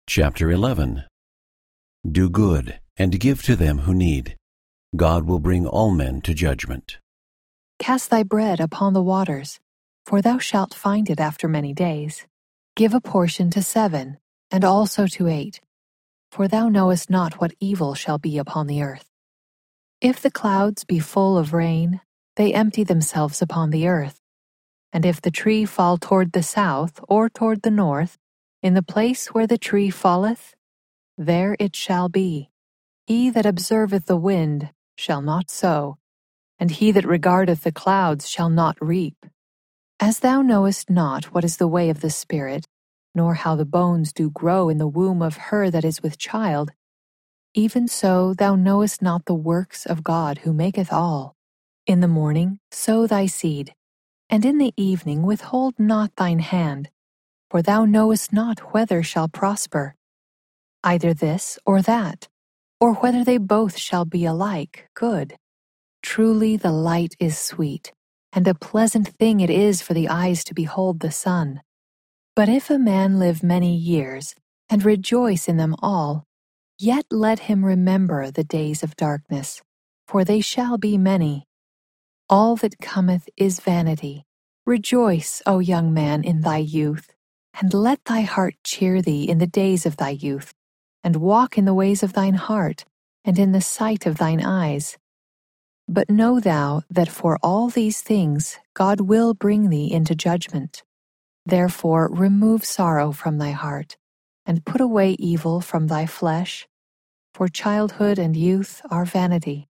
Chapter 11. Do good, and give to them who need. God will bring all men to judgment. Cast thy bread upon the waters, for thou shalt find it after many days. Give a portion to 7, and also to 8, for thou knowest not what evil shall be upon the earth. If the clouds be full of rain, they empty themselves upon the earth. And if the tree fall toward the south or toward the north, in the place where the tree falleth, there it shall be. He that observeth the wind shall not sow, and he that regardeth the clouds shall not reap. As thou knowest not what is the way of the Spirit, nor how the bones do grow in the womb of her that is with child, even so thou knowest not the works of God who maketh all. In the morning sow thy seed, and in the evening withhold not thine hand, for thou knowest not whether shall prosper, either this or that, or whether they both shall be alike good. Truly the light is sweet, and a pleasant thing it is for the eyes to behold the sun. But if a man live many years, and rejoice in them all, yet let him remember the days of darkness, for they shall be many. All that cometh is vanity. Rejoice, O young man, in thy youth, and let thy heart cheer thee in the days of thy youth, and walk in the ways of thine heart, and in the sight of thine eyes. But know thou that for all these things God will bring thee into judgment. Therefore remove sorrow from thy heart, and put away evil from thy flesh, for childhood and youth are vanity.